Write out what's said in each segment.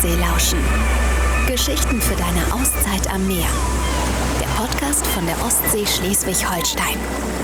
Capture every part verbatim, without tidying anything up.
Ostsee lauschen. Geschichten für deine Auszeit am Meer. Der Podcast von der Ostsee Schleswig-Holstein.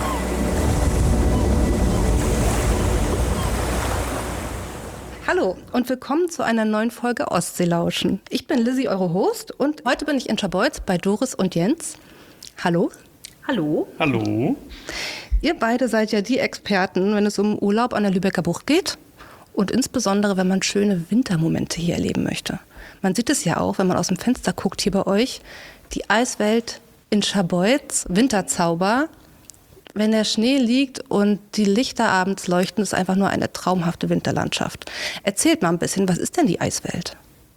Hallo und willkommen zu einer neuen Folge Ostsee lauschen. Ich bin Lizzie, eure Host, und heute bin ich in Scharbeutz bei Doris und Jens. Hallo. Hallo. Hallo. Ihr beide seid ja die Experten, wenn es um Urlaub an der Lübecker Bucht geht und insbesondere, wenn man schöne Wintermomente hier erleben möchte. Man sieht es ja auch, wenn man aus dem Fenster guckt hier bei euch, die Eiswelt in Scharbeutz, Winterzauber. Wenn der Schnee liegt und die Lichter abends leuchten, ist einfach nur eine traumhafte Winterlandschaft. Erzählt mal ein bisschen, was ist denn die Eiswelt?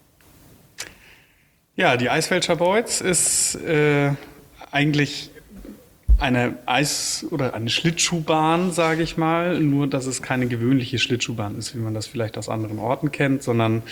Ja, die Eiswelt Scharbeutz ist äh, eigentlich eine Eis- oder eine Schlittschuhbahn, sage ich mal. Nur, dass es keine gewöhnliche Schlittschuhbahn ist, wie man das vielleicht aus anderen Orten kennt, sondern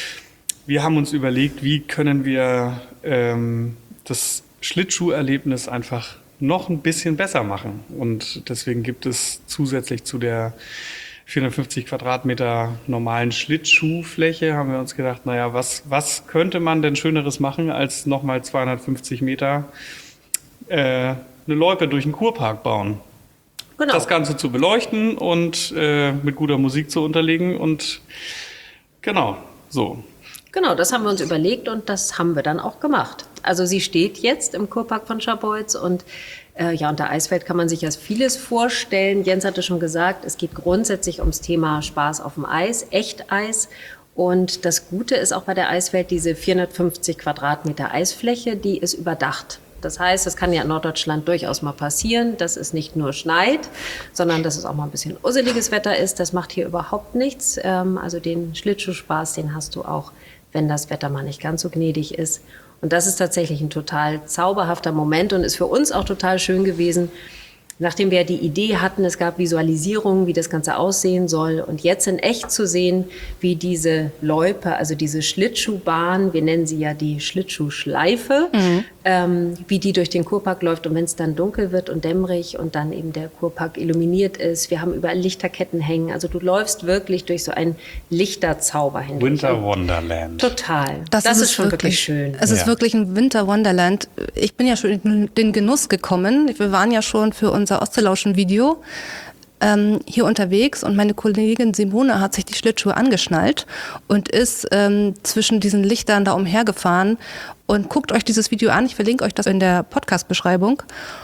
wir haben uns überlegt, wie können wir ähm, das Schlittschuherlebnis einfach noch ein bisschen besser machen. Und deswegen gibt es zusätzlich zu der vierhundertfünfzig Quadratmeter normalen Schlittschuhfläche, haben wir uns gedacht, naja, was, was könnte man denn Schöneres machen, als nochmal zweihundertfünfzig Meter äh, eine Loipe durch den Kurpark bauen. Genau. Das Ganze zu beleuchten und äh, mit guter Musik zu unterlegen und genau, so. Genau, das haben wir uns überlegt und das haben wir dann auch gemacht. Also sie steht jetzt im Kurpark von Scharbeutz und äh, ja, unter Eiswelt kann man sich ja vieles vorstellen. Jens hatte schon gesagt, es geht grundsätzlich ums Thema Spaß auf dem Eis, Echteis. Und das Gute ist auch bei der Eiswelt, diese vierhundertfünfzig Quadratmeter Eisfläche, die ist überdacht. Das heißt, das kann ja in Norddeutschland durchaus mal passieren, dass es nicht nur schneit, sondern dass es auch mal ein bisschen usseliges Wetter ist. Das macht hier überhaupt nichts. Ähm, also den Schlittschuhspaß, den hast du auch, wenn das Wetter mal nicht ganz so gnädig ist. Und das ist tatsächlich ein total zauberhafter Moment und ist für uns auch total schön gewesen, nachdem wir ja die Idee hatten, es gab Visualisierungen, wie das Ganze aussehen soll. Und jetzt in echt zu sehen, wie diese Loipe, also diese Schlittschuhbahn, wir nennen sie ja die Schlittschuhschleife, mhm. ähm, wie die durch den Kurpark läuft. Und wenn es dann dunkel wird und dämmerig und dann eben der Kurpark illuminiert ist, wir haben überall Lichterketten hängen. Also du läufst wirklich durch so einen Lichterzauber hindurch. Winter Wonderland. Total. Das, das ist, ist schon wirklich, wirklich schön. Es ist ja. wirklich ein Winter Wonderland. Ich bin ja schon in den Genuss gekommen. Wir waren ja schon für unser Ostseelauschen-Video ähm, hier unterwegs und meine Kollegin Simone hat sich die Schlittschuhe angeschnallt und ist ähm, zwischen diesen Lichtern da umhergefahren. Und guckt euch dieses Video an, ich verlinke euch das in der Podcast-Beschreibung.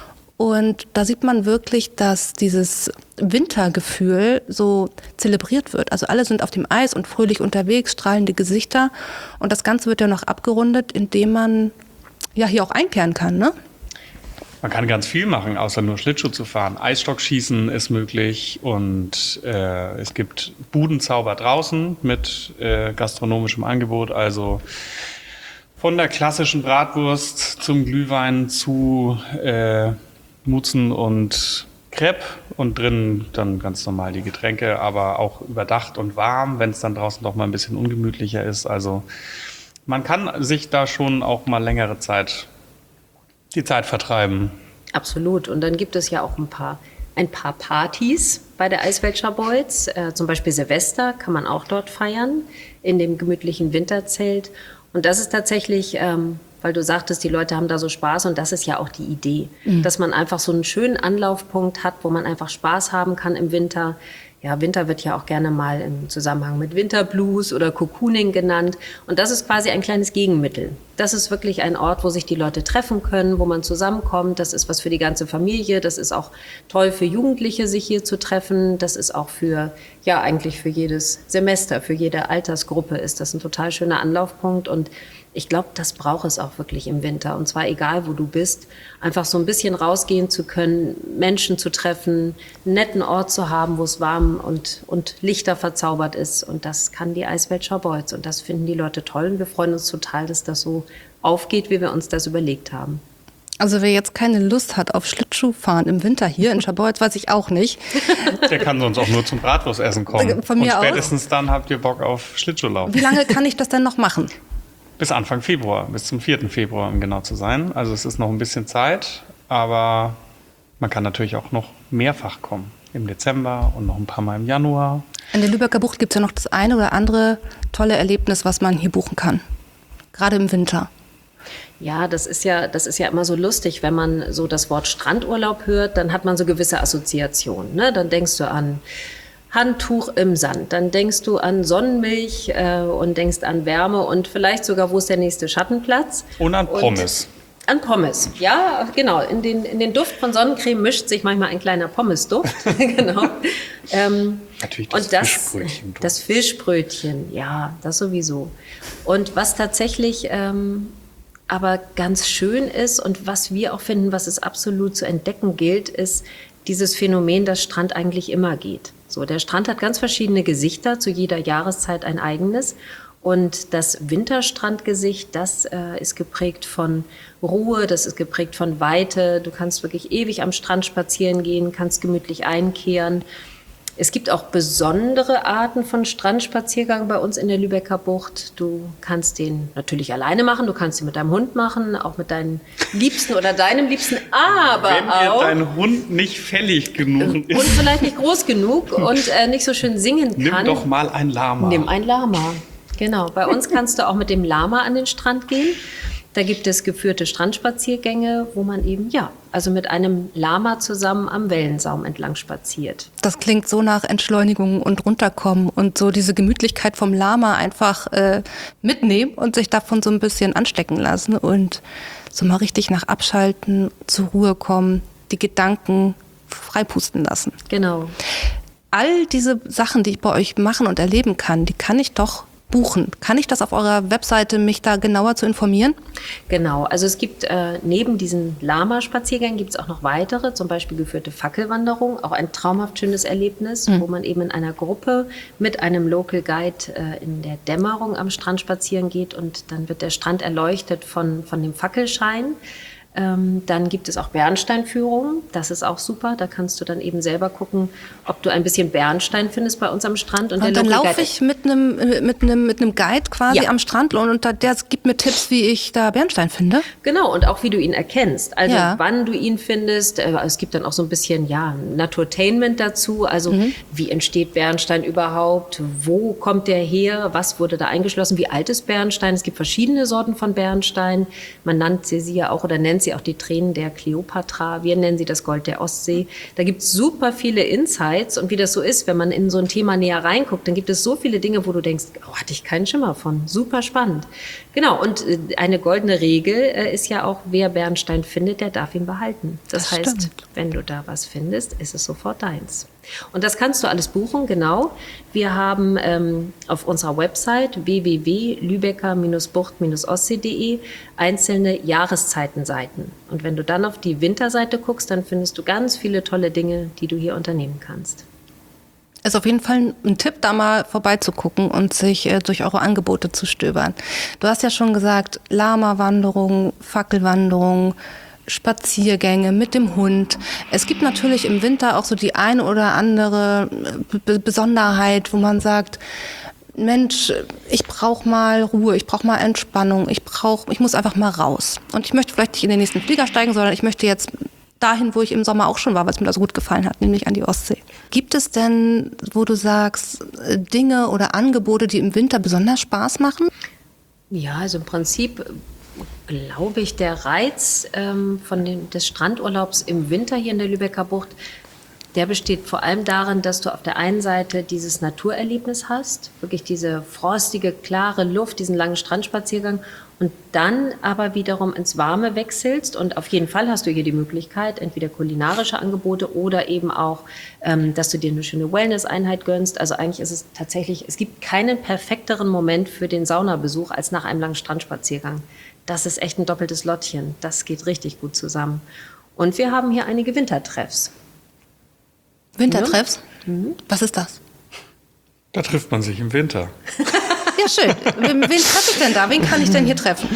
Und da sieht man wirklich, dass dieses Wintergefühl so zelebriert wird. Also alle sind auf dem Eis und fröhlich unterwegs, strahlende Gesichter. Und das Ganze wird ja noch abgerundet, indem man ja hier auch einkehren kann, ne? Man kann ganz viel machen, außer nur Schlittschuh zu fahren. Eisstockschießen ist möglich und äh, es gibt Budenzauber draußen mit äh, gastronomischem Angebot. Also von der klassischen Bratwurst zum Glühwein zu äh, Mutzen und Crepe und drinnen dann ganz normal die Getränke, aber auch überdacht und warm, wenn es dann draußen doch mal ein bisschen ungemütlicher ist. Also man kann sich da schon auch mal längere Zeit die Zeit vertreiben. Absolut. Und dann gibt es ja auch ein paar, ein paar Partys bei der Eiswelt Scharbeutz. Äh, zum Beispiel Silvester kann man auch dort feiern, in dem gemütlichen Winterzelt. Und das ist tatsächlich, ähm, weil du sagtest, die Leute haben da so Spaß und das ist ja auch die Idee, mhm. dass man einfach so einen schönen Anlaufpunkt hat, wo man einfach Spaß haben kann im Winter. Ja, Winter wird ja auch gerne mal im Zusammenhang mit Winterblues oder Cocooning genannt. Und das ist quasi ein kleines Gegenmittel. Das ist wirklich ein Ort, wo sich die Leute treffen können, wo man zusammenkommt. Das ist was für die ganze Familie. Das ist auch toll für Jugendliche, sich hier zu treffen. Das ist auch für, ja, eigentlich für jedes Semester, für jede Altersgruppe ist das ein total schöner Anlaufpunkt. Und ich glaube, das braucht es auch wirklich im Winter. Und zwar egal, wo du bist, einfach so ein bisschen rausgehen zu können, Menschen zu treffen, einen netten Ort zu haben, wo es warm und, und Lichter verzaubert ist. Und das kann die Eiswelt Scharbeutz. Und das finden die Leute toll. Und wir freuen uns total, dass das so aufgeht, wie wir uns das überlegt haben. Also wer jetzt keine Lust hat auf Schlittschuhfahren im Winter hier in Scharbeutz, weiß ich auch nicht. Der kann sonst auch nur zum Bratwurstessen kommen. Von mir und spätestens aus. Dann habt ihr Bock auf Schlittschuhlaufen. Wie lange kann ich das denn noch machen? Bis Anfang Februar, bis zum vierten Februar, um genau zu sein. Also es ist noch ein bisschen Zeit, aber man kann natürlich auch noch mehrfach kommen. Im Dezember und noch ein paar Mal im Januar. In der Lübecker Bucht gibt es ja noch das eine oder andere tolle Erlebnis, was man hier buchen kann. Gerade im Winter. Ja, das ist ja, das ist ja immer so lustig, wenn man so das Wort Strandurlaub hört, dann hat man so gewisse Assoziationen. Ne? Dann denkst du an Handtuch im Sand, dann denkst du an Sonnenmilch äh, und denkst an Wärme und vielleicht sogar, wo ist der nächste Schattenplatz? Und an Pommes. Und an Pommes, ja, genau. In den, in den Duft von Sonnencreme mischt sich manchmal ein kleiner Pommesduft. Genau. Ähm, Natürlich das, und das Fischbrötchen. Das Fischbrötchen, ja, das sowieso. Und was tatsächlich ähm, aber ganz schön ist und was wir auch finden, was es absolut zu entdecken gilt, ist dieses Phänomen, dass Strand eigentlich immer geht. So, der Strand hat ganz verschiedene Gesichter, zu jeder Jahreszeit ein eigenes. Und das Winterstrandgesicht, das äh, ist geprägt von Ruhe, das ist geprägt von Weite. Du kannst wirklich ewig am Strand spazieren gehen, kannst gemütlich einkehren. Es gibt auch besondere Arten von Strandspaziergang bei uns in der Lübecker Bucht. Du kannst den natürlich alleine machen, du kannst ihn mit deinem Hund machen, auch mit deinem Liebsten oder deinem Liebsten, aber Wenn auch... dir dein Hund nicht fällig genug ist. Und vielleicht nicht groß genug und äh, nicht so schön singen kann. Nimm doch mal ein Lama. Nimm ein Lama, genau. Bei uns kannst du auch mit dem Lama an den Strand gehen. Da gibt es geführte Strandspaziergänge, wo man eben, ja, also mit einem Lama zusammen am Wellensaum entlang spaziert. Das klingt so nach Entschleunigung und runterkommen und so diese Gemütlichkeit vom Lama einfach äh, mitnehmen und sich davon so ein bisschen anstecken lassen und so mal richtig nach Abschalten, zur Ruhe kommen, die Gedanken freipusten lassen. Genau. All diese Sachen, die ich bei euch machen und erleben kann, die kann ich doch buchen. Kann ich das auf eurer Webseite, mich da genauer zu informieren? Genau, also es gibt äh, neben diesen Lama-Spaziergängen gibt es auch noch weitere, zum Beispiel geführte Fackelwanderung, auch ein traumhaft schönes Erlebnis, mhm. wo man eben in einer Gruppe mit einem Local Guide äh, in der Dämmerung am Strand spazieren geht und dann wird der Strand erleuchtet von, von dem Fackelschein. Ähm, dann gibt es auch Bernsteinführungen, das ist auch super. Da kannst du dann eben selber gucken, ob du ein bisschen Bernstein findest bei uns am Strand. Und, und der dann Local laufe ich mit einem mit einem mit einem Guide quasi ja. am Strand und der, der gibt mir Tipps, wie ich da Bernstein finde. Genau, und auch wie du ihn erkennst. Also ja. wann du ihn findest. Äh, es gibt dann auch so ein bisschen ja Naturtainment dazu. Also mhm. wie entsteht Bernstein überhaupt? Wo kommt der her? Was wurde da eingeschlossen? Wie alt ist Bernstein? Es gibt verschiedene Sorten von Bernstein. Man nannte sie ja auch oder nennt sie auch die Tränen der Kleopatra. Wir nennen sie das Gold der Ostsee. Da gibt es super viele Insights. Und wie das so ist, wenn man in so ein Thema näher reinguckt, dann gibt es so viele Dinge, wo du denkst, oh, hatte ich keinen Schimmer von. Super spannend. Genau, und eine goldene Regel ist ja auch, wer Bernstein findet, der darf ihn behalten. Das, das heißt, stimmt. Wenn du da was findest, ist es sofort deins. Und das kannst du alles buchen, genau. Wir haben ähm, auf unserer Website w w w punkt lübecker bucht ostsee punkt de einzelne Jahreszeitenseiten. Und wenn du dann auf die Winterseite guckst, dann findest du ganz viele tolle Dinge, die du hier unternehmen kannst. Ist auf jeden Fall ein Tipp, da mal vorbeizugucken und sich äh, durch eure Angebote zu stöbern. Du hast ja schon gesagt, Lama-Wanderung, Fackelwanderung, Spaziergänge mit dem Hund. Es gibt natürlich im Winter auch so die eine oder andere B- Besonderheit, wo man sagt, Mensch, ich brauche mal Ruhe, ich brauche mal Entspannung, ich brauche, ich muss einfach mal raus. Und ich möchte vielleicht nicht in den nächsten Flieger steigen, sondern ich möchte jetzt dahin, wo ich im Sommer auch schon war, weil es mir da so gut gefallen hat, nämlich an die Ostsee. Gibt es denn, wo du sagst, Dinge oder Angebote, die im Winter besonders Spaß machen? Ja, also im Prinzip glaube ich, der Reiz ähm, von dem, des Strandurlaubs im Winter hier in der Lübecker Bucht, der besteht vor allem darin, dass du auf der einen Seite dieses Naturerlebnis hast, wirklich diese frostige, klare Luft, diesen langen Strandspaziergang und dann aber wiederum ins Warme wechselst. Und auf jeden Fall hast du hier die Möglichkeit, entweder kulinarische Angebote oder eben auch, ähm, dass du dir eine schöne Wellness-Einheit gönnst. Also eigentlich ist es tatsächlich, es gibt keinen perfekteren Moment für den Saunabesuch als nach einem langen Strandspaziergang. Das ist echt ein doppeltes Lottchen. Das geht richtig gut zusammen. Und wir haben hier einige Wintertreffs. Wintertreffs? Mhm. Was ist das? Da trifft man sich im Winter. Ja, schön. Wen, wen treffe ich denn da? Wen kann ich denn hier treffen?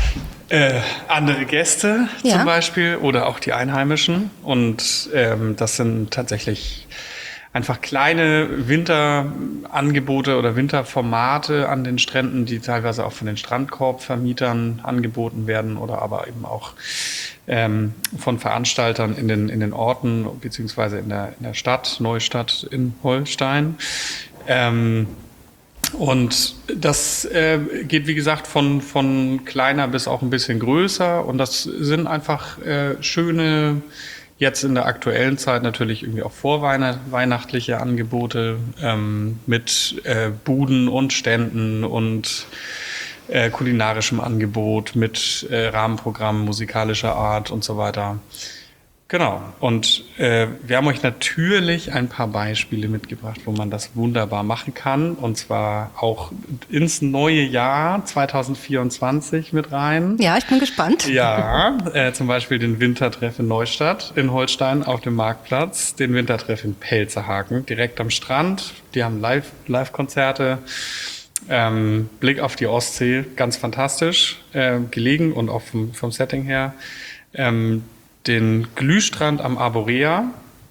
Äh, andere Gäste ja. zum Beispiel oder auch die Einheimischen. Und ähm, das sind tatsächlich einfach kleine Winterangebote oder Winterformate an den Stränden, die teilweise auch von den Strandkorbvermietern angeboten werden oder aber eben auch ähm, von Veranstaltern in den, in den Orten beziehungsweise in der, in der Stadt, Neustadt in Holstein. Ähm, und das äh, geht, wie gesagt, von, von kleiner bis auch ein bisschen größer. Und das sind einfach äh, schöne, jetzt in der aktuellen Zeit natürlich irgendwie auch vorweihnachtliche Angebote ähm, mit äh, Buden und Ständen und äh, kulinarischem Angebot, mit äh, Rahmenprogrammen musikalischer Art und so weiter. Genau. Und äh, wir haben euch natürlich ein paar Beispiele mitgebracht, wo man das wunderbar machen kann. Und zwar auch ins neue Jahr zwanzig vierundzwanzig mit rein. Ja, ich bin gespannt. Ja, äh, zum Beispiel den Wintertreff in Neustadt in Holstein auf dem Marktplatz, den Wintertreff in Pelzerhaken, direkt am Strand. Die haben Live, Live-Konzerte, ähm, Blick auf die Ostsee, ganz fantastisch äh, gelegen und auch vom, vom Setting her. Ähm, den Glühstrand am Arborea,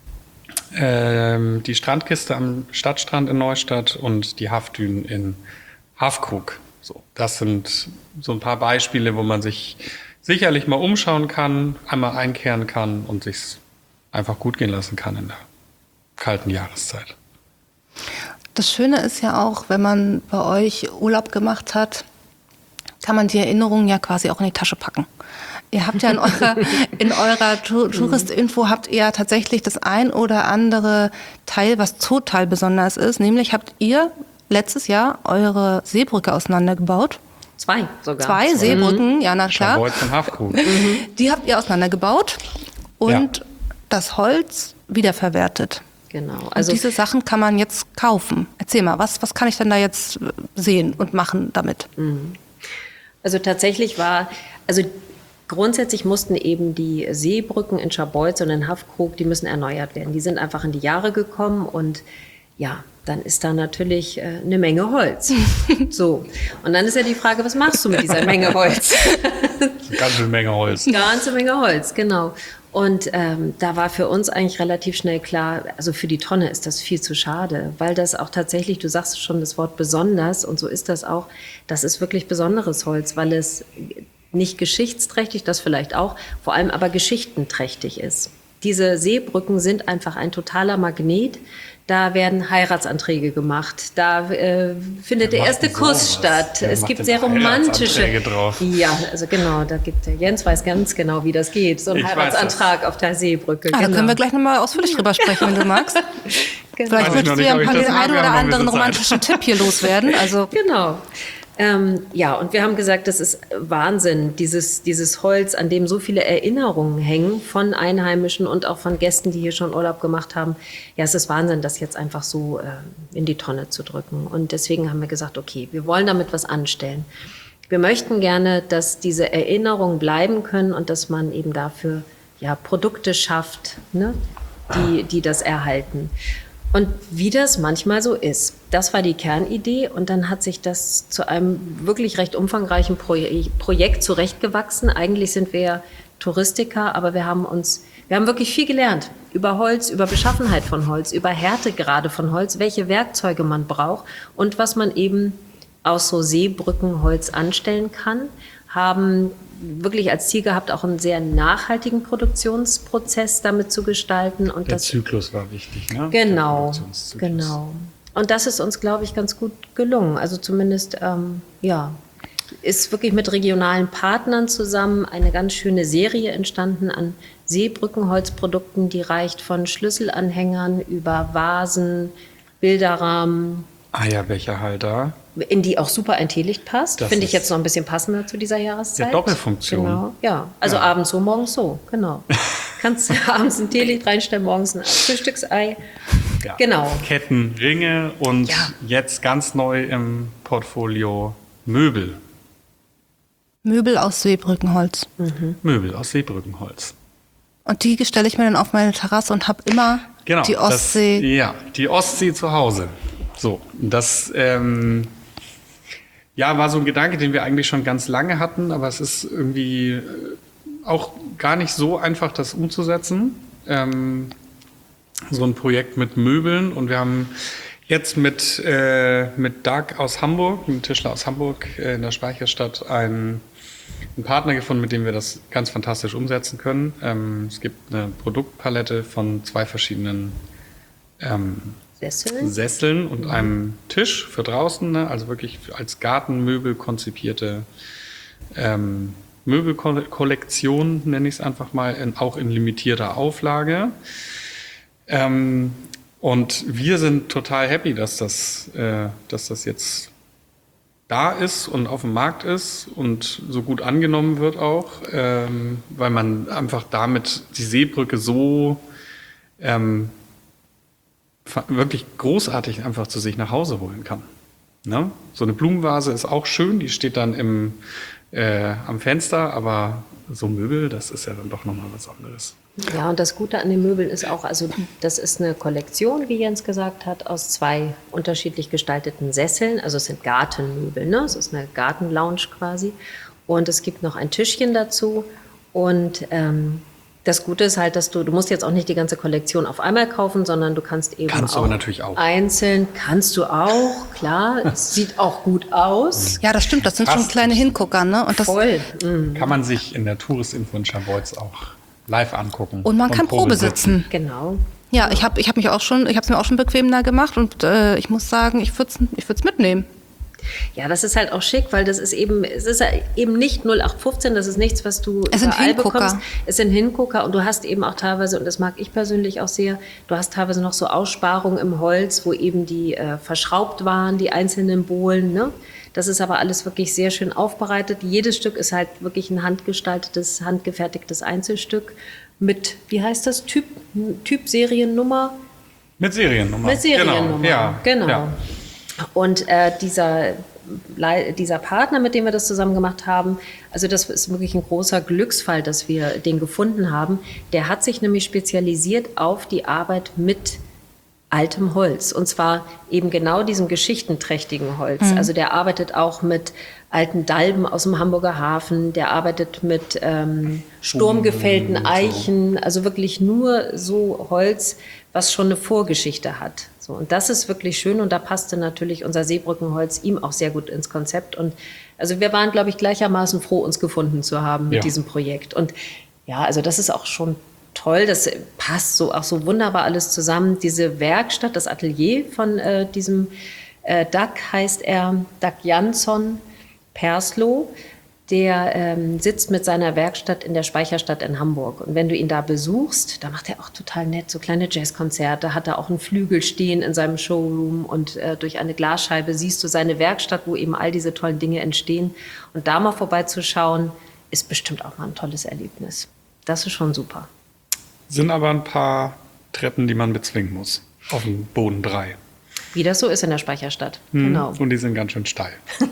ähm, die Strandkiste am Stadtstrand in Neustadt und die Haffdünen in Hafkrug. So, das sind so ein paar Beispiele, wo man sich sicherlich mal umschauen kann, einmal einkehren kann und sich einfach gut gehen lassen kann in der kalten Jahreszeit. Das Schöne ist ja auch, wenn man bei euch Urlaub gemacht hat, kann man die Erinnerungen ja quasi auch in die Tasche packen. Ihr habt ja in eurer, in eurer Touristinfo habt ihr ja tatsächlich das ein oder andere Teil, was total besonders ist. Nämlich habt ihr letztes Jahr eure Seebrücke auseinandergebaut. Zwei sogar. Zwei Seebrücken, ja, na klar. Scharbeutz und Hafkrug. Die habt ihr auseinandergebaut und Ja. das Holz wiederverwertet. Genau. Also Also und diese Sachen kann man jetzt kaufen. Erzähl mal, was, was kann ich denn da jetzt sehen und machen damit? Also tatsächlich war, also grundsätzlich mussten eben die Seebrücken in Scharbeutz und in Hafkrug, die müssen erneuert werden. Die sind einfach in die Jahre gekommen und ja, dann ist da natürlich äh, eine Menge Holz. So. Und dann ist ja die Frage, was machst du mit dieser Menge Holz? Eine ganze Menge Holz. Ganze Menge Holz, genau. Und ähm, da war für uns eigentlich relativ schnell klar, also für die Tonne ist das viel zu schade, weil das auch tatsächlich, du sagst schon das Wort besonders und so ist das auch, das ist wirklich besonderes Holz, weil es nicht geschichtsträchtig, das vielleicht auch, vor allem aber geschichtenträchtig ist. Diese Seebrücken sind einfach ein totaler Magnet. Da werden Heiratsanträge gemacht. Da äh, findet Wer der erste macht denn Kuss sowas? statt. Wer Es macht gibt denn sehr romantische. Heiratsanträge drauf? Ja, also genau, da gibt der Jens weiß ganz genau, wie das geht. So ein Ich weiß Heiratsantrag auf der Seebrücke. Ah, genau. da können wir gleich nochmal ausführlich drüber sprechen, wenn du magst. Genau. Vielleicht Weiß ich würdest noch du nicht, ja ob ein ich paar das den mag. einen Wir oder haben noch ein anderen bisschen Zeit. romantischen Tipp hier loswerden. Also Genau. Ähm, ja, und wir haben gesagt, das ist Wahnsinn, dieses, dieses Holz, an dem so viele Erinnerungen hängen von Einheimischen und auch von Gästen, die hier schon Urlaub gemacht haben. Ja, es ist Wahnsinn, das jetzt einfach so äh, in die Tonne zu drücken. Und deswegen haben wir gesagt, okay, wir wollen damit was anstellen. Wir möchten gerne, dass diese Erinnerungen bleiben können und dass man eben dafür ja, Produkte schafft, ne, die, die das erhalten. Und wie das manchmal so ist, das war die Kernidee und dann hat sich das zu einem wirklich recht umfangreichen Proje- Projekt zurechtgewachsen. Eigentlich sind wir ja Touristiker, aber wir haben uns, wir haben wirklich viel gelernt über Holz, über Beschaffenheit von Holz, über Härtegrade von Holz, welche Werkzeuge man braucht und was man eben aus so Seebrückenholz anstellen kann, haben wirklich als Ziel gehabt, auch einen sehr nachhaltigen Produktionsprozess damit zu gestalten. Und Der das, Zyklus war wichtig, ne? Genau, Der Produktionszyklus. genau. Und das ist uns, glaube ich, ganz gut gelungen. Also zumindest, ähm, ja, ist wirklich mit regionalen Partnern zusammen eine ganz schöne Serie entstanden an Seebrückenholzprodukten, die reicht von Schlüsselanhängern über Vasen, Bilderrahmen, Eierbecherhalter. in die auch ein Teelicht passt. Das Finde ich ist- jetzt noch ein bisschen passender zu dieser Jahreszeit. Ja, Doppelfunktion. Genau, ja. Also Ja. abends so, morgens so, genau. Kannst abends ein Teelicht reinstellen, morgens ein Frühstücksei. Ja. Genau. Ketten, Ringe und Ja. jetzt ganz neu im Portfolio Möbel. Möbel aus Seebrückenholz. Möbel aus Seebrückenholz. Und die stelle ich mir dann auf meine Terrasse und habe immer Genau. die Ostsee. Das, ja, die Ostsee zu Hause. So, das ähm, ja, war so ein Gedanke, den wir eigentlich schon ganz lange hatten, aber es ist irgendwie äh, auch gar nicht so einfach, das umzusetzen. Ähm, so ein Projekt mit Möbeln und wir haben jetzt mit, äh, mit Doug aus Hamburg, einem Tischler aus Hamburg äh, in der Speicherstadt, einen, einen Partner gefunden, mit dem wir das ganz fantastisch umsetzen können. Ähm, es gibt eine Produktpalette von zwei verschiedenen ähm, Sesseln. Sesseln und einem Tisch für draußen, ne? Also wirklich als Gartenmöbel konzipierte ähm, Möbelkollektion, nenne ich es einfach mal, in, auch in limitierter Auflage. Ähm, und wir sind total happy, dass das, äh, dass das jetzt da ist und auf dem Markt ist und so gut angenommen wird auch, ähm, weil man einfach damit die Seebrücke so ähm, wirklich großartig einfach zu sich nach Hause holen kann. Ne? So eine Blumenvase ist auch schön, die steht dann im, äh, am Fenster, aber so Möbel, das ist ja dann doch nochmal was anderes. Ja, und das Gute an den Möbeln ist auch, also das ist eine Kollektion, wie Jens gesagt hat, aus zwei unterschiedlich gestalteten Sesseln. Also es sind Gartenmöbel, ne? Es ist eine Gartenlounge quasi. Und es gibt noch ein Tischchen dazu. Und ähm, das Gute ist halt, dass du, du musst jetzt auch nicht die ganze Kollektion auf einmal kaufen, sondern du kannst eben kannst auch, aber natürlich auch einzeln, kannst du auch, klar, es sieht auch gut aus. Ja, das stimmt, das sind schon kleine Hingucker, ne? Und das, Voll. Mhm. kann man sich in der Touristinfo in Scharbeutz auch live angucken. und man kann Probe sitzen. Genau. Ja, ich habe ich hab mich auch schon, ich habe es mir auch schon bequem da gemacht und äh, ich muss sagen, ich würde es ich würd's mitnehmen. Ja, das ist halt auch schick, weil das ist eben, es ist ja eben nicht null acht fünfzehn, das ist nichts, was du Es sind überall Hingucker. bekommst. Es sind Hingucker und du hast eben auch teilweise, und das mag ich persönlich auch sehr, du hast teilweise noch so Aussparungen im Holz, wo eben die äh, verschraubt waren, die einzelnen Bohlen, ne? Das ist aber alles wirklich sehr schön aufbereitet. Jedes Stück ist halt wirklich ein handgestaltetes, handgefertigtes Einzelstück mit, wie heißt das, Typ, Typ Seriennummer? Mit Seriennummer. Mit Seriennummer, Genau. Ja. genau. Ja. Und äh, dieser, dieser Partner, mit dem wir das zusammen gemacht haben, also das ist wirklich ein großer Glücksfall, dass wir den gefunden haben. Der hat sich nämlich spezialisiert auf die Arbeit mit altem Holz. Und zwar eben genau diesem geschichtenträchtigen Holz. Mhm. Also der arbeitet auch mit alten Dalben aus dem Hamburger Hafen, der arbeitet mit ähm, sturmgefällten Eichen, also wirklich nur so Holz, was schon eine Vorgeschichte hat. So, und das ist wirklich schön und da passte natürlich unser Seebrückenholz ihm auch sehr gut ins Konzept. Und also wir waren, glaube ich, gleichermaßen froh, uns gefunden zu haben mit ja. diesem Projekt. Und ja, also das ist auch schon toll, das passt so auch so wunderbar alles zusammen. Diese Werkstatt, das Atelier von äh, diesem äh, Dag heißt er, Dag Jansson Perslow, der ähm, sitzt mit seiner Werkstatt in der Speicherstadt in Hamburg. Und wenn du ihn da besuchst, da macht er auch total nett so kleine Jazzkonzerte, hat er auch einen Flügel stehen in seinem Showroom und äh, durch eine Glasscheibe siehst du seine Werkstatt, wo eben all diese tollen Dinge entstehen. Und da mal vorbeizuschauen, ist bestimmt auch mal ein tolles Erlebnis. Das ist schon super. Sind aber ein paar Treppen, die man bezwingen muss. Auf dem Boden drei. Wie das so ist in der Speicherstadt. Hm. Genau. Und die sind ganz schön steil.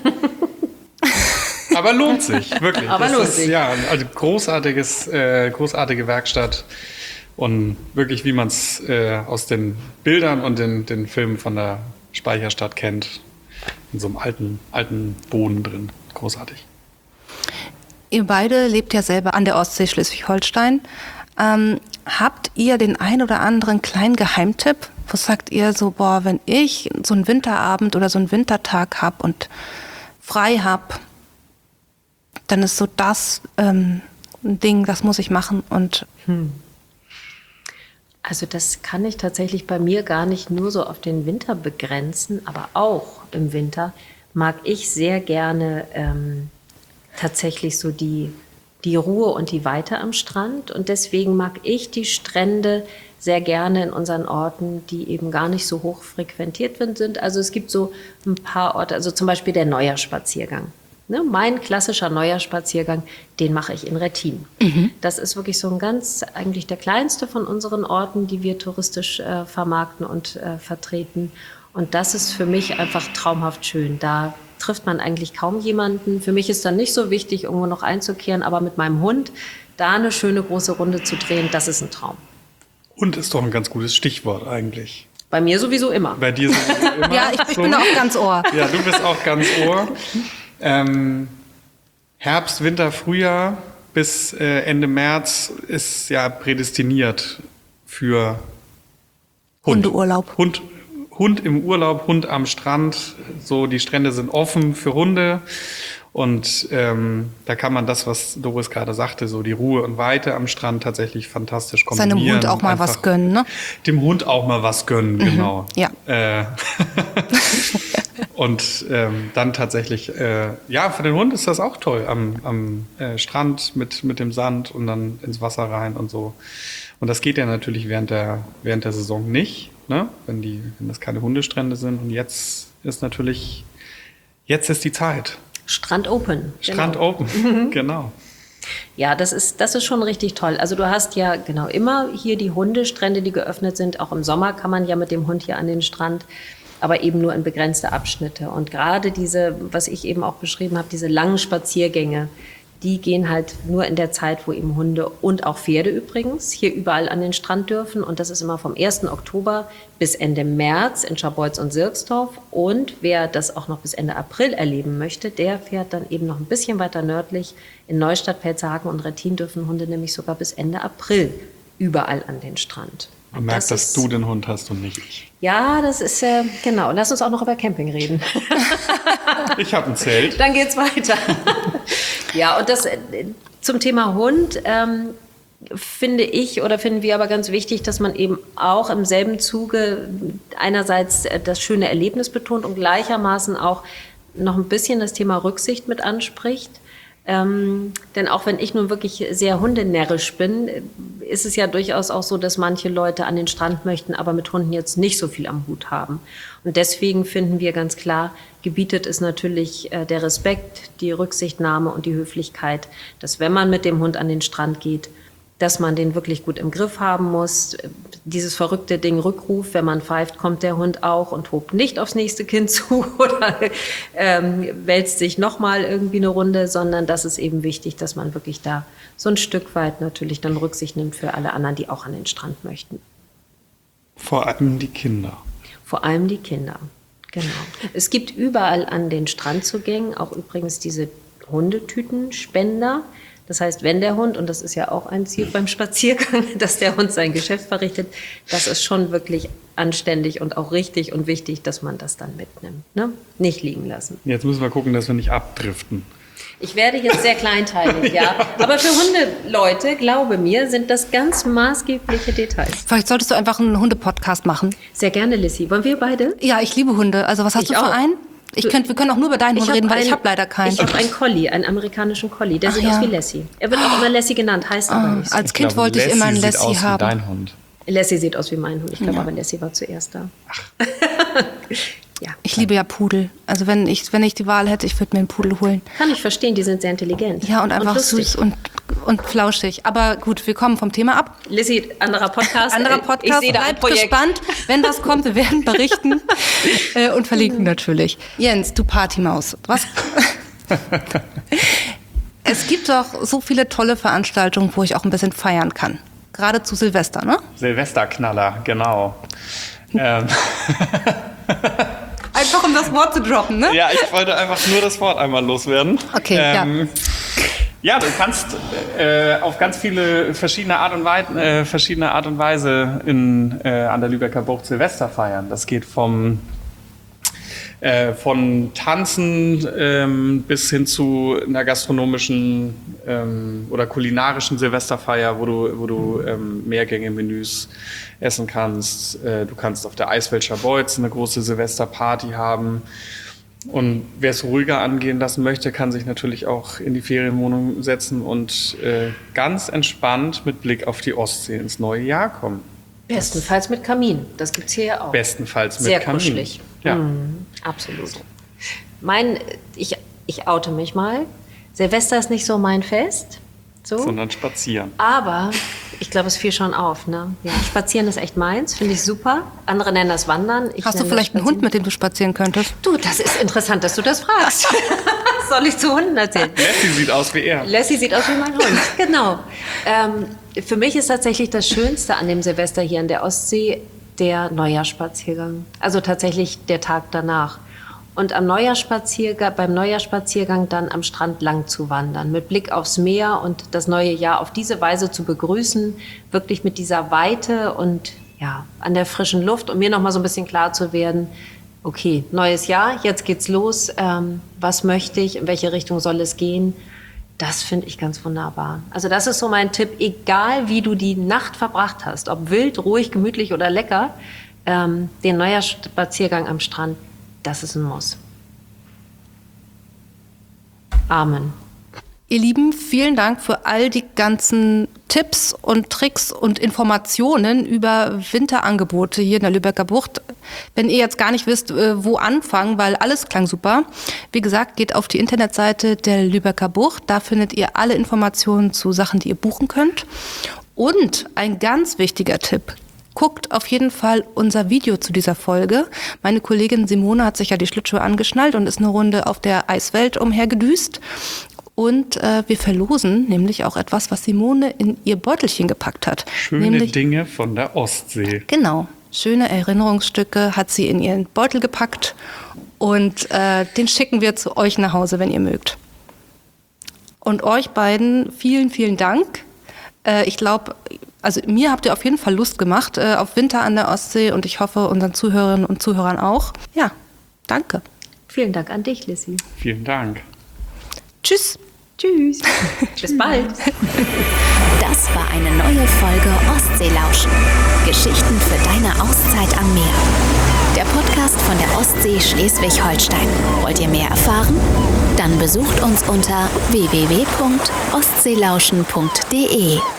Aber lohnt sich, wirklich. Aber das lohnt ist, sich. Ja, also großartiges, äh, großartige Werkstatt. Und wirklich, wie man es äh, aus den Bildern und den, den Filmen von der Speicherstadt kennt. In so einem alten, alten Boden drin. Großartig. Ihr beide lebt ja selber an der Ostsee Schleswig-Holstein. Ähm, habt ihr den ein oder anderen kleinen Geheimtipp? Wo sagt ihr so, boah, wenn ich so einen Winterabend oder so einen Wintertag hab und frei hab, dann ist so das ähm, ein Ding, das muss ich machen. Und Hm. Also das kann ich tatsächlich bei mir gar nicht nur so auf den Winter begrenzen, aber auch im Winter mag ich sehr gerne ähm, tatsächlich so die, die Ruhe und die Weite am Strand. Und deswegen mag ich die Strände sehr gerne in unseren Orten, die eben gar nicht so hoch frequentiert sind. Also es gibt so ein paar Orte, also zum Beispiel der Neujahrspaziergang. Ne, mein klassischer Neujahrspaziergang, den mache ich in Rettin. Mhm. Das ist wirklich so ein ganz, eigentlich der kleinste von unseren Orten, die wir touristisch äh, vermarkten und äh, vertreten. Und das ist für mich einfach traumhaft schön. Da trifft man eigentlich kaum jemanden. Für mich ist dann nicht so wichtig, irgendwo noch einzukehren, aber mit meinem Hund da eine schöne große Runde zu drehen, das ist ein Traum. Hund ist doch ein ganz gutes Stichwort eigentlich. Bei mir sowieso immer. Bei dir sowieso immer. ja, ich, ich bin auch ganz Ohr. Ja, du bist auch ganz Ohr. Ähm, Herbst, Winter, Frühjahr bis äh, Ende März ist ja prädestiniert für Hund. Hundeurlaub. Hund, Hund im Urlaub, Hund am Strand. So, die Strände sind offen für Hunde. Und ähm, da kann man das, was Doris gerade sagte, so die Ruhe und Weite am Strand tatsächlich fantastisch kombinieren. Seinem Hund auch mal Einfach was gönnen, ne? Dem Hund auch mal was gönnen, genau. Ja. Äh, und ähm, dann tatsächlich, äh, ja, für den Hund ist das auch toll, am, am äh, Strand mit, mit dem Sand und dann ins Wasser rein und so. Und das geht ja natürlich während der, während der Saison nicht, ne? Wenn die, wenn das keine Hundestrände sind. Und jetzt ist natürlich, jetzt ist die Zeit. Strand Open. Strand genau. Open, genau. Ja, das ist, das ist schon richtig toll. Also du hast ja genau immer hier die Hundestrände, die geöffnet sind. Auch im Sommer kann man ja mit dem Hund hier an den Strand, aber eben nur in begrenzte Abschnitte. Und gerade diese, was ich eben auch beschrieben habe, diese langen Spaziergänge, die gehen halt nur in der Zeit, wo eben Hunde und auch Pferde übrigens hier überall an den Strand dürfen. Und das ist immer vom ersten Oktober bis Ende März in Scharbeutz und Sirksdorf. Und wer das auch noch bis Ende April erleben möchte, der fährt dann eben noch ein bisschen weiter nördlich. In Neustadt, Pelzerhaken und Rettin dürfen Hunde nämlich sogar bis Ende April überall an den Strand. Man merkt, das dass ist, du den Hund hast und nicht ich. Ja, das ist, äh, genau. Lass uns auch noch über Camping reden. Ich habe ein Zelt. Dann geht's weiter. Ja, und das äh, zum Thema Hund ähm, finde ich oder finden wir aber ganz wichtig, dass man eben auch im selben Zuge einerseits äh, das schöne Erlebnis betont und gleichermaßen auch noch ein bisschen das Thema Rücksicht mit anspricht. Ähm, denn auch wenn ich nun wirklich sehr hundenärrisch bin, ist es ja durchaus auch so, dass manche Leute an den Strand möchten, aber mit Hunden jetzt nicht so viel am Hut haben. Und deswegen finden wir ganz klar, gebietet es natürlich äh, der Respekt, die Rücksichtnahme und die Höflichkeit, dass wenn man mit dem Hund an den Strand geht, dass man den wirklich gut im Griff haben muss. Dieses verrückte Ding Rückruf, wenn man pfeift, kommt der Hund auch und tobt nicht aufs nächste Kind zu oder ähm, wälzt sich nochmal irgendwie eine Runde, sondern das ist eben wichtig, dass man wirklich da so ein Stück weit natürlich dann Rücksicht nimmt für alle anderen, die auch an den Strand möchten. Vor allem die Kinder. Vor allem die Kinder, genau. Es gibt überall an den Strandzugängen auch übrigens diese Hundetütenspender. Das heißt, wenn der Hund, und das ist ja auch ein Ziel beim Spaziergang, dass der Hund sein Geschäft verrichtet, das ist schon wirklich anständig und auch richtig und wichtig, dass man das dann mitnimmt. Ne? Nicht liegen lassen. Jetzt müssen wir gucken, dass wir nicht abdriften. Ich werde jetzt sehr kleinteilig, ja. Aber für Hundeleute, glaube mir, sind das ganz maßgebliche Details. Vielleicht solltest du einfach einen Hunde-Podcast machen. Sehr gerne, Lissy. Wollen wir beide? Ja, ich liebe Hunde. Also was hast Ich du für auch. einen? Ich könnt, wir können auch nur über deinen Hund hab reden, weil einen- ich habe leider keinen. Ich habe einen Collie, einen amerikanischen Collie. Der Ach sieht ja. aus wie Lassie. Er wird auch immer Lassie genannt, heißt aber nicht so. Als Kind wollte ich immer einen sieht Lassie aus haben. Wie dein Hund. Lassie sieht aus wie mein Hund. Ich glaube aber, Lassie war zuerst da. Ja, Ich liebe ja Pudel. Also wenn ich, wenn ich die Wahl hätte, ich würde mir einen Pudel holen. kann ich verstehen, die sind sehr intelligent. Ja, und einfach lustig. süß und, und flauschig. Aber gut, wir kommen vom Thema ab. Lissy, anderer Podcast. Anderer Äh, Podcast. Ich sehe da ein Bleibt Projekt. gespannt. Wenn was kommt, wir werden berichten äh, und verlinken natürlich. Jens, du Partymaus. Was? Es gibt doch so viele tolle Veranstaltungen, wo ich auch ein bisschen feiern kann. Gerade zu Silvester, ne? Silvesterknaller, genau. ähm, Einfach um das Wort zu droppen, ne? ja, ich wollte einfach nur das Wort einmal loswerden. Okay, ähm, ja. Ja, du kannst äh, auf ganz viele verschiedene Art und Weise, äh, verschiedene Art und Weise in, äh, an der Lübecker Bucht Silvester feiern. Das geht vom äh, von Tanzen ähm, bis hin zu einer gastronomischen ähm, oder kulinarischen Silvesterfeier, wo du, wo du ähm, Mehrgänge-Menüs essen kannst. Äh, du kannst auf der Eisfeld Scharbeutz eine große Silvesterparty haben. Und wer es ruhiger angehen lassen möchte, kann sich natürlich auch in die Ferienwohnung setzen und äh, ganz entspannt mit Blick auf die Ostsee ins neue Jahr kommen. Bestenfalls mit Kamin. Das gibt es hier ja auch. Bestenfalls mit Sehr Kamin. kuschelig. Ja. Mhm, absolut. Mein, ich, ich oute mich mal. Silvester ist nicht so mein Fest. So. Sondern spazieren. Aber ich glaube, es fiel schon auf. Ne? Ja, Spazieren ist echt meins, finde ich super. Andere nennen das Wandern. Ich Hast du nenne vielleicht das einen Hund, Spazieren. mit dem du spazieren könntest? Du, das ist interessant, dass du das fragst. Soll ich zu Hunden erzählen? Lassie sieht aus wie er. Lassie sieht aus wie mein Hund, genau. Ähm, für mich ist tatsächlich das Schönste an dem Silvester hier an der Ostsee der Neujahrsspaziergang. Also tatsächlich der Tag danach. Und am Neujahrsspaziergang, beim Neujahrsspaziergang dann am Strand lang zu wandern, mit Blick aufs Meer und das neue Jahr auf diese Weise zu begrüßen, wirklich mit dieser Weite und ja, an der frischen Luft, um mir noch mal so ein bisschen klar zu werden, okay, neues Jahr, jetzt geht's los. Ähm, was möchte ich? In welche Richtung soll es gehen? Das finde ich ganz wunderbar. Also das ist so mein Tipp, egal wie du die Nacht verbracht hast, ob wild, ruhig, gemütlich oder lecker, ähm, den Neujahrsspaziergang am Strand, das ist ein Muss. Amen. Ihr Lieben, vielen Dank für all die ganzen Tipps und Tricks und Informationen über Winterangebote hier in der Lübecker Bucht. Wenn ihr jetzt gar nicht wisst, wo anfangen, weil alles klang super, wie gesagt, geht auf die Internetseite der Lübecker Bucht. Da findet ihr alle Informationen zu Sachen, die ihr buchen könnt. Und ein ganz wichtiger Tipp: Guckt auf jeden Fall unser Video zu dieser Folge. Meine Kollegin Simone hat sich ja die Schlittschuhe angeschnallt und ist eine Runde auf der Eiswelt umhergedüst. Und äh, wir verlosen nämlich auch etwas, was Simone in ihr Beutelchen gepackt hat. Schöne nämlich, Dinge von der Ostsee. Genau, schöne Erinnerungsstücke hat sie in ihren Beutel gepackt. Und äh, den schicken wir zu euch nach Hause, wenn ihr mögt. Und euch beiden vielen, vielen Dank. Äh, ich glaube, also mir habt ihr auf jeden Fall Lust gemacht äh, auf Winter an der Ostsee und ich hoffe unseren Zuhörerinnen und Zuhörern auch. Ja, danke. Vielen Dank an dich, Lissy. Vielen Dank. Tschüss. Tschüss. Bis bald. Das war eine neue Folge Ostseelauschen. Geschichten für deine Auszeit am Meer. Der Podcast von der Ostsee Schleswig-Holstein. Wollt ihr mehr erfahren? Dann besucht uns unter w w w punkt ostseelauschen punkt d e.